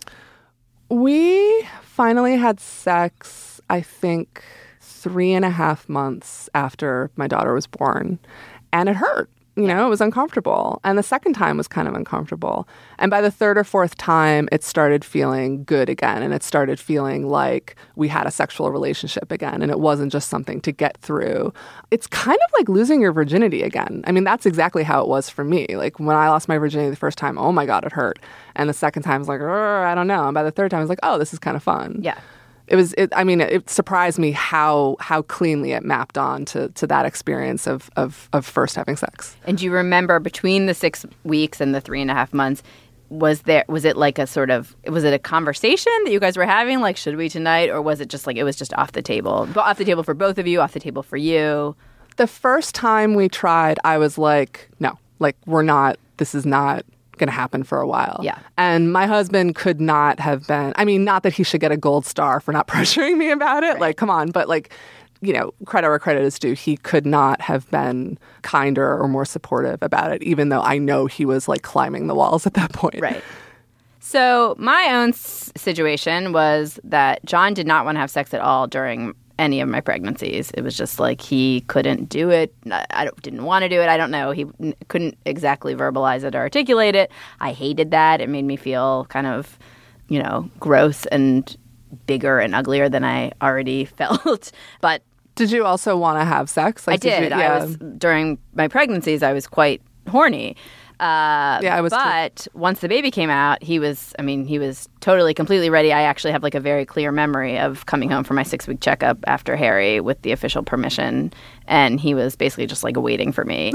We finally had sex, I think, 3.5 months after my daughter was born. And it hurt. It was uncomfortable. And the second time was kind of uncomfortable. And by the third or fourth time, it started feeling good again. And it started feeling like we had a sexual relationship again. And it wasn't just something to get through. It's kind of like losing your virginity again. I mean, that's exactly how it was for me. Like when I lost my virginity the first time, oh my God, it hurt. And the second time was like, I don't know. And by the third time, I was like, oh, this is kind of fun. Yeah. It surprised me how cleanly it mapped on to that experience of first having sex. And do you remember between the 6 weeks and the 3.5 months, was it a conversation that you guys were having, like, should we tonight? Or was it just like, it was just off the table? Off the table for both of you, off the table for you? The first time we tried, I was like, no, like, this is not going to happen for a while. Yeah. And my husband could not have been, not that he should get a gold star for not pressuring me about it. Right. Like, come on. But like, credit where credit is due. He could not have been kinder or more supportive about it, even though I know he was like climbing the walls at that point. Right. So my own situation was that John did not want to have sex at all during any of my pregnancies. It was just like he couldn't do it. I didn't want to do it. I don't know. He couldn't exactly verbalize it or articulate it. I hated that. It made me feel kind of, gross and bigger and uglier than I already felt. But did you also want to have sex? Like, I did. During my pregnancies, I was quite horny. I was. But once the baby came out, he was totally, completely ready. I actually have like a very clear memory of coming home for my 6-week checkup after Harry with the official permission. And he was basically just like waiting for me.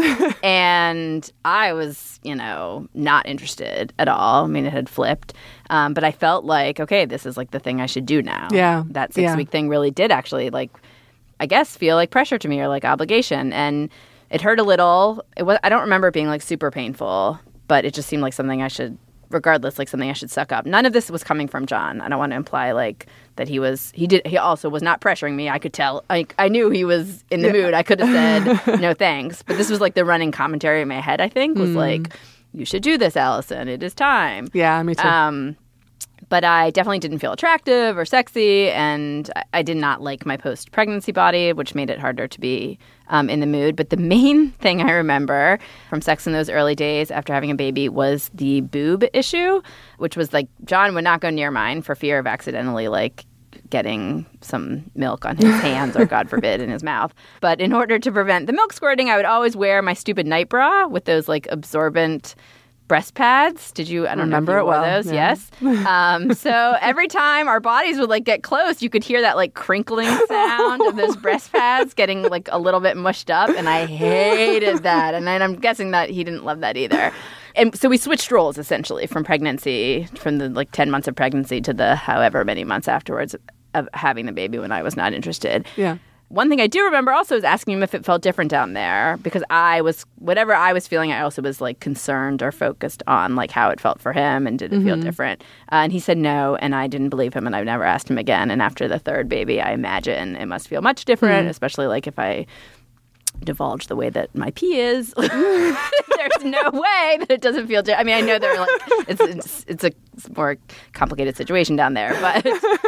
And I was, not interested at all. I mean, it had flipped. But I felt like, okay, this is like the thing I should do now. Yeah. That 6-week thing really did actually like, I guess, feel like pressure to me or like obligation. And it hurt a little. I don't remember it being like super painful, but it just seemed like something I should, regardless, like something I should suck up. None of this was coming from John. I don't want to imply like that he also was not pressuring me. I could tell. I knew he was in the mood. I could have said no thanks. But this was like the running commentary in my head, I think, was like, you should do this, Allison. It is time. Yeah, me too. But I definitely didn't feel attractive or sexy, and I did not like my post-pregnancy body, which made it harder to be in the mood. But the main thing I remember from sex in those early days after having a baby was the boob issue, which was like John would not go near mine for fear of accidentally like getting some milk on his hands or, God forbid, in his mouth. But in order to prevent the milk squirting, I would always wear my stupid night bra with those like absorbent breast pads. Did you? I don't remember know if you it wore well. those. Yeah. Yes. So every time our bodies would like get close, you could hear that like crinkling sound of those breast pads getting like a little bit mushed up, and I hated that. And I'm guessing that he didn't love that either. And so we switched roles essentially from pregnancy, from the like 10 months of pregnancy to the however many months afterwards of having the baby when I was not interested. Yeah. One thing I do remember also is asking him if it felt different down there, because whatever I was feeling, I also was like concerned or focused on like how it felt for him and did it feel different. And he said no, and I didn't believe him, and I've never asked him again. And after the third baby, I imagine it must feel much different, especially like if I divulge the way that my pee is. There's no way that it doesn't feel different. I mean, I know they're like it's a more complicated situation down there, but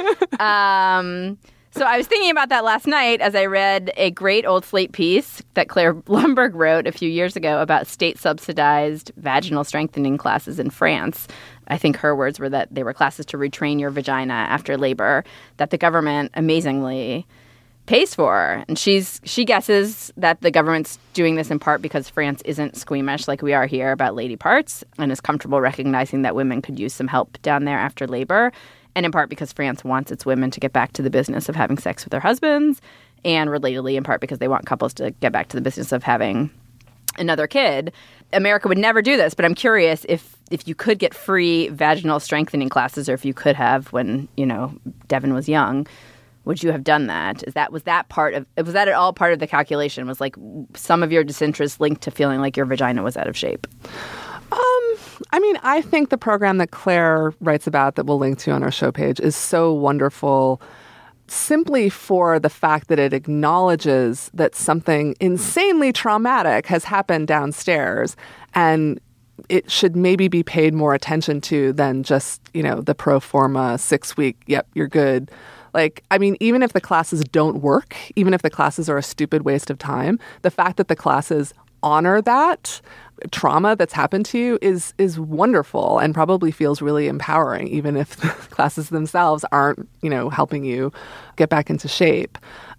so I was thinking about that last night as I read a great old Slate piece that Claire Blumberg wrote a few years ago about state-subsidized vaginal strengthening classes in France. I think her words were that they were classes to retrain your vagina after labor that the government amazingly pays for. And she guesses that the government's doing this in part because France isn't squeamish like we are here about lady parts and is comfortable recognizing that women could use some help down there after labor. And in part because France wants its women to get back to the business of having sex with their husbands, and relatedly, in part because they want couples to get back to the business of having another kid. America would never do this, but I'm curious if you could get free vaginal strengthening classes, or if you could have when, Devin was young, would you have done that? Was that at all part of the calculation? Was like some of your disinterest linked to feeling like your vagina was out of shape? I mean, I think the program that Claire writes about that we'll link to on our show page is so wonderful simply for the fact that it acknowledges that something insanely traumatic has happened downstairs, and it should maybe be paid more attention to than just, the pro forma 6-week, yep, you're good. Like, I mean, even if the classes don't work, even if the classes are a stupid waste of time, the fact that the classes honor that trauma that's happened to you is wonderful and probably feels really empowering, even if the classes themselves aren't, helping you get back into shape.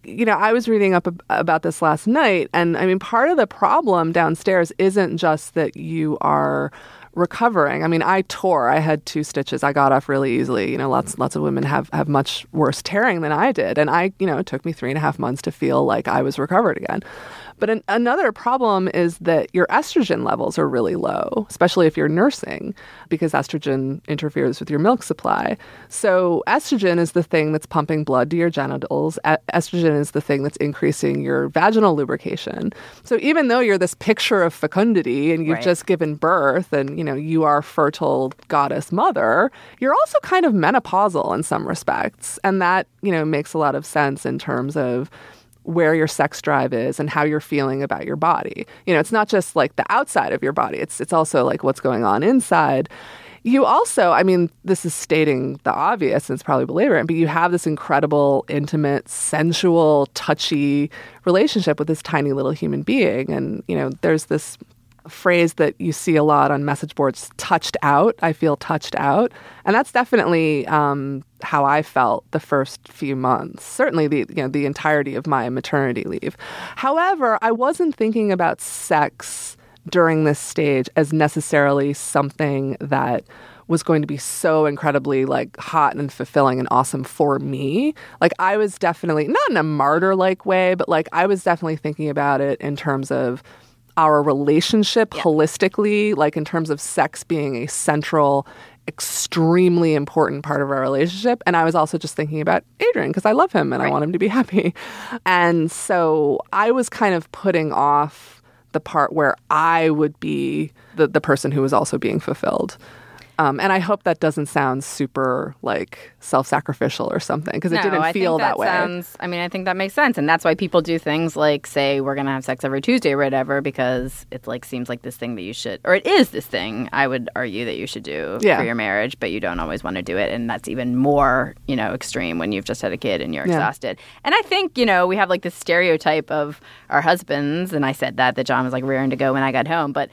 I was reading up about this last night, and I mean, part of the problem downstairs isn't just that you are recovering. I mean, I tore. I had 2 stitches. I got off really easily. Lots of women have much worse tearing than I did. And it took me 3.5 months to feel like I was recovered again. But another problem is that your estrogen levels are really low, especially if you're nursing, because estrogen interferes with your milk supply. So estrogen is the thing that's pumping blood to your genitals. Estrogen is the thing that's increasing your vaginal lubrication. So even though you're this picture of fecundity and you've just given birth and, you are fertile goddess mother, you're also kind of menopausal in some respects. And that, makes a lot of sense in terms of where your sex drive is and how you're feeling about your body. It's not just like the outside of your body. It's also like what's going on inside. You also, I mean, this is stating the obvious, and it's probably belaboring, but you have this incredible, intimate, sensual, touchy relationship with this tiny little human being. And, there's this phrase that you see a lot on message boards, touched out. I feel touched out. And that's definitely how I felt the first few months, certainly the entirety of my maternity leave. However, I wasn't thinking about sex during this stage as necessarily something that was going to be so incredibly like hot and fulfilling and awesome for me. Like I was definitely, not in a martyr-like way, but like I was definitely thinking about it in terms of our relationship holistically, like in terms of sex being a central, extremely important part of our relationship. And I was also just thinking about Adrian because I love him and I want him to be happy. And so I was kind of putting off the part where I would be the person who was also being fulfilled. And I hope that doesn't sound super like self-sacrificial or something because it didn't feel that way. I think that makes sense. And that's why people do things like say we're going to have sex every Tuesday or whatever, because it like seems like this thing that you should, or it is this thing I would argue that you should do for your marriage, but you don't always want to do it. And that's even more, extreme when you've just had a kid and you're exhausted. And I think, we have like this stereotype of our husbands, and I said that John was like rearing to go when I got home, but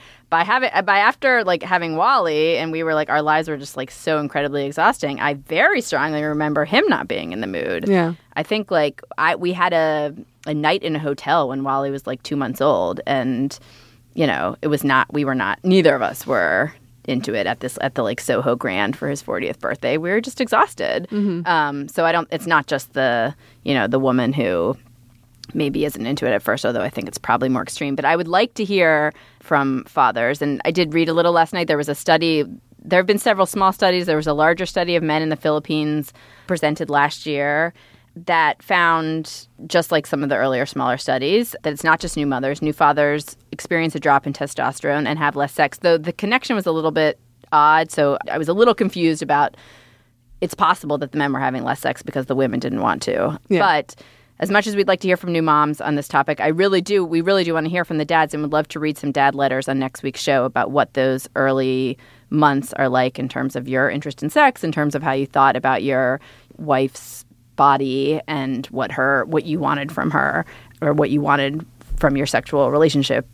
after having Wally and we were like our lives were just like so incredibly exhausting, I very strongly remember him not being in the mood. Yeah. I think we had a night in a hotel when Wally was like 2 months old, and neither of us were into it at the like Soho Grand for his 40th birthday. We were just exhausted. So it's not just the woman who maybe isn't into it at first, although I think it's probably more extreme. But I would like to hear from fathers. And I did read a little last night. There was a study. There have been several small studies. There was a larger study of men in the Philippines presented last year that found, just like some of the earlier smaller studies, that it's not just new mothers. New fathers experience a drop in testosterone and have less sex, though the connection was a little bit odd. So I was a little confused about it's possible that the men were having less sex because the women didn't want to. Yeah. But as much as we'd like to hear from new moms on this topic, we really do want to hear from the dads and would love to read some dad letters on next week's show about what those early months are like in terms of your interest in sex, in terms of how you thought about your wife's body and what you wanted from her or what you wanted from your sexual relationship.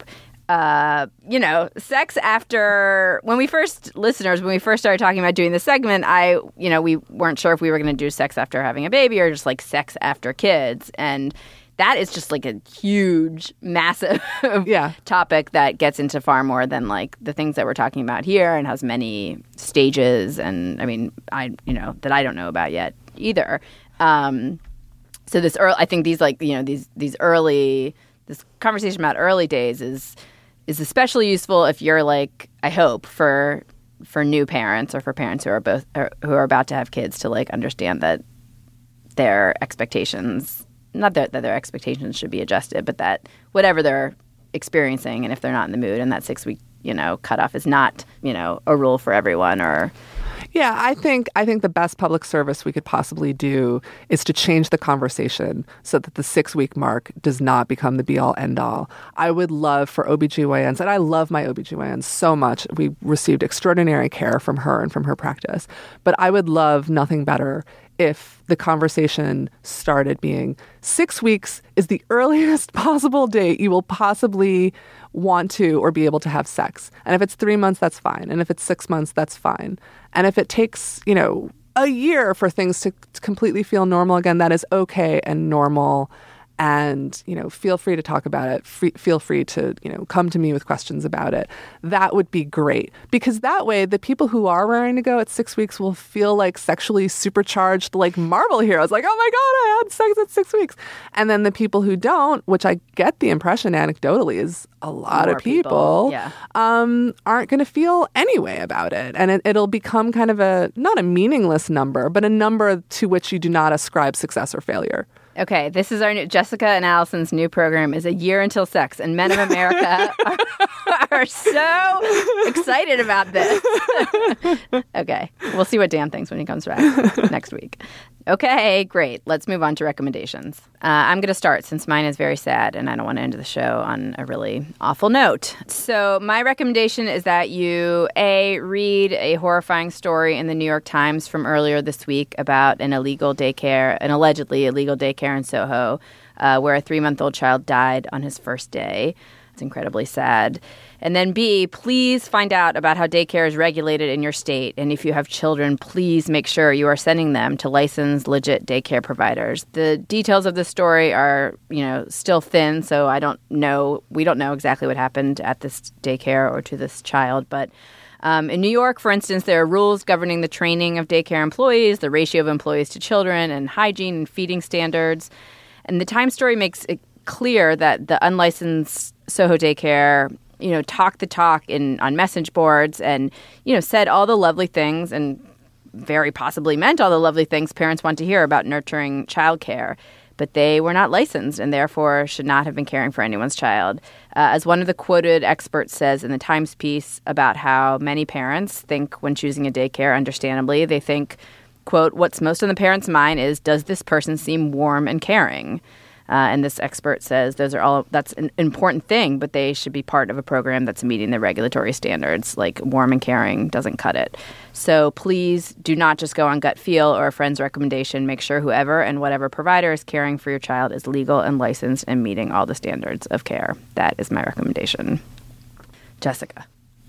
Sex after when we first started talking about doing this segment, we weren't sure if we were going to do sex after having a baby or just like sex after kids. And that is just like a huge, massive topic that gets into far more than like the things that we're talking about here and has many stages. And I mean, that I don't know about yet either. So this I think these like, this conversation about early days is especially useful if you're like, I hope for new parents or for parents who are about to have kids to like understand that their expectations, not that their expectations should be adjusted, but that whatever they're experiencing and if they're not in the mood and that 6-week, cutoff is not, a rule for everyone or. Yeah, I think the best public service we could possibly do is to change the conversation so that the 6-week mark does not become the be-all, end-all. I would love for OBGYNs, and I love my OBGYN so much. We received extraordinary care from her and from her practice. But I would love nothing better if the conversation started being 6 weeks is the earliest possible date you will possibly want to or be able to have sex. And if it's 3 months, that's fine. And if it's 6 months, that's fine. And if it takes, a year for things to completely feel normal again, that is okay and normal. And, feel free to talk about it. Feel free to, come to me with questions about it. That would be great. Because that way, the people who are raring to go at 6 weeks will feel like sexually supercharged, like Marvel heroes. Like, oh my God, I had sex at 6 weeks. And then the people who don't, which I get the impression anecdotally is a lot of people aren't going to feel any way about it. And it'll become kind of not a meaningless number, but a number to which you do not ascribe success or failure. Okay, this is our new Jessica and Allison's new program is A Year Until Sex, and men of America are so excited about this. Okay, we'll see what Dan thinks when he comes back next week. Okay, great. Let's move on to recommendations. I'm going to start since mine is very sad and I don't want to end the show on a really awful note. So my recommendation is that you, read a horrifying story in the New York Times from earlier this week about an allegedly illegal daycare in Soho, where a 3-month-old child died on his first day. It's incredibly sad. And then B, please find out about how daycare is regulated in your state. And if you have children, please make sure you are sending them to licensed, legit daycare providers. The details of this story are, still thin, so we don't know exactly what happened at this daycare or to this child. But in New York, for instance, there are rules governing the training of daycare employees, the ratio of employees to children, and hygiene and feeding standards. And the Times story makes it clear that the unlicensed Soho daycare talked the talk on message boards and, said all the lovely things and very possibly meant all the lovely things parents want to hear about nurturing childcare. But they were not licensed and therefore should not have been caring for anyone's child. As one of the quoted experts says in the Times piece about how many parents think when choosing a daycare, understandably, they think, quote, what's most on the parent's mind is, does this person seem warm and caring? And this expert says that's an important thing, but they should be part of a program that's meeting the regulatory standards. Like warm and caring doesn't cut it. So please do not just go on gut feel or a friend's recommendation. Make sure whoever and whatever provider is caring for your child is legal and licensed and meeting all the standards of care. That is my recommendation. Jessica.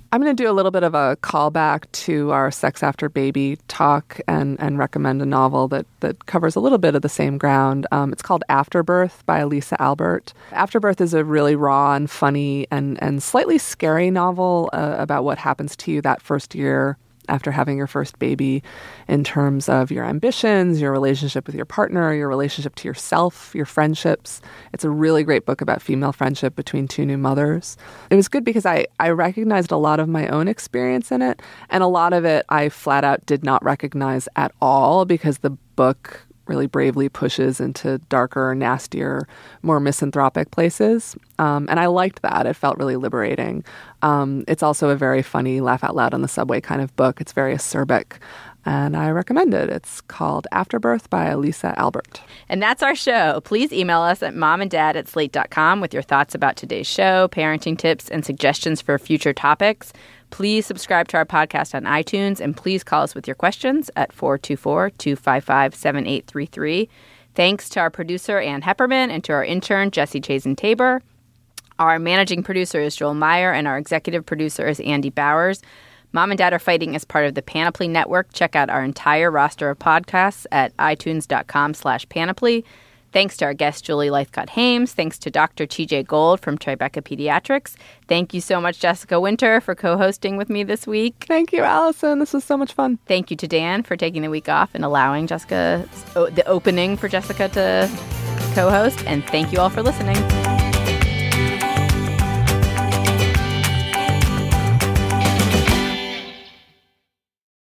I'm going to do a little bit of a callback to our Sex After Baby talk and recommend a novel that covers a little bit of the same ground. It's called Afterbirth by Elisa Albert. Afterbirth is a really raw and funny and slightly scary novel about what happens to you that first year after having your first baby in terms of your ambitions, your relationship with your partner, your relationship to yourself, your friendships. It's a really great book about female friendship between two new mothers. It was good because I recognized a lot of my own experience in it, and a lot of it I flat out did not recognize at all because the book really bravely pushes into darker, nastier, more misanthropic places. And I liked that. It felt really liberating. It's also a very funny, laugh out loud on the subway kind of book. It's very acerbic. And I recommend it. It's called Afterbirth by Elisa Albert. And that's our show. Please email us at momanddad@slate.com with your thoughts about today's show, parenting tips, and suggestions for future topics. Please subscribe to our podcast on iTunes, and please call us with your questions at 424-255-7833. Thanks to our producer, Ann Hepperman, and to our intern, Jesse Chazen-Tabor. Our managing producer is Joel Meyer, and our executive producer is Andy Bowers. Mom and Dad Are Fighting is part of the Panoply Network. Check out our entire roster of podcasts at itunes.com/panoply. Thanks to our guest, Julie Lythcott-Haims. Thanks to Dr. TJ Gold from Tribeca Pediatrics. Thank you so much, Jessica Winter, for co-hosting with me this week. Thank you, Allison. This was so much fun. Thank you to Dan for taking the week off and allowing the opening for Jessica to co-host. And thank you all for listening.